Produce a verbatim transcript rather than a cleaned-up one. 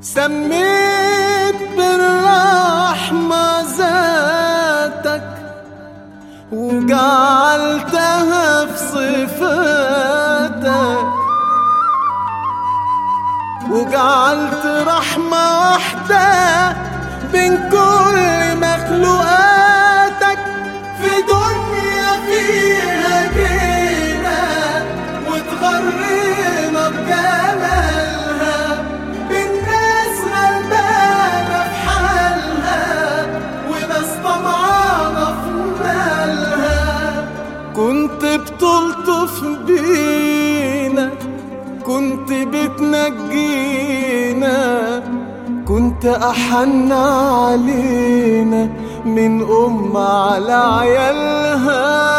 سميت بالرحمة ذاتك وجعلتها في صفاتك، وجعلت رحمة واحدة بين كل مخلوقاتك في دنيا فيها جينا وتغرينا بجمالها، بين ناس غلبانة في حالها وناس طمعانة في مالها. كنت بتلطف بينا، كنت بتنجينا، كنت أحن علينا من أم على عيالها.